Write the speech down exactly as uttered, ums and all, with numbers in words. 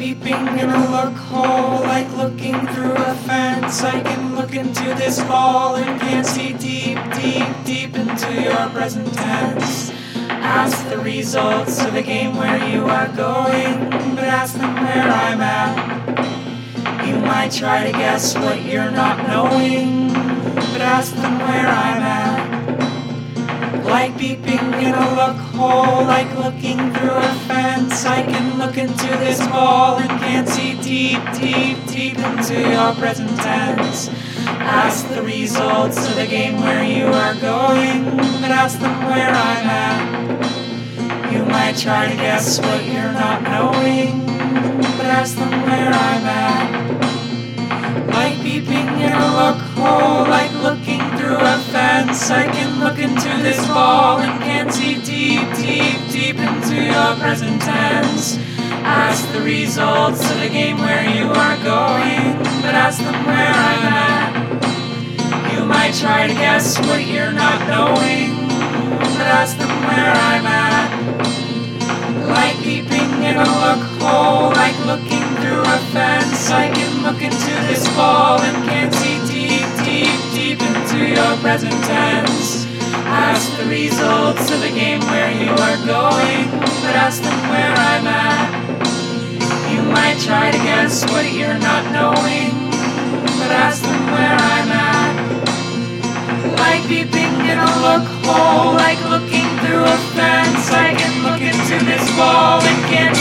peeping in a lookhole, like looking through a fence. I can look into this ball and can't see deep, deep, deep into your present tense. Ask the results of a game where you are going, but ask them where I'm at. You might try to guess what you're not knowing, but ask them where I'm at. Like peeping in a lookhole, like looking through a fence. I can look into this ball and can't see deep, deep, deep into your present tense. Ask the results of the game where you are going, but ask them where I'm at. You might try to guess what you're not knowing, but ask them where I'm at. Like peeping in a lookhole, like looking through a fence. I can look into this ball and can't see deep, deep, deep into your present tense. Ask the results of the game where you are going, but ask them where I'm at. You might try to guess what you're not knowing, but ask them where I'm at. Like peeping in a lookhole, like looking through a fence. I can look into this ball and can't see deep, deep, deep into your present tense. Ask the results of the game where you are going, but ask them where I'm at. You might try to guess what you're not knowing, but ask them where I'm at. Like peeping in a lookhole, like looking through a fence. I can look into this ball and can't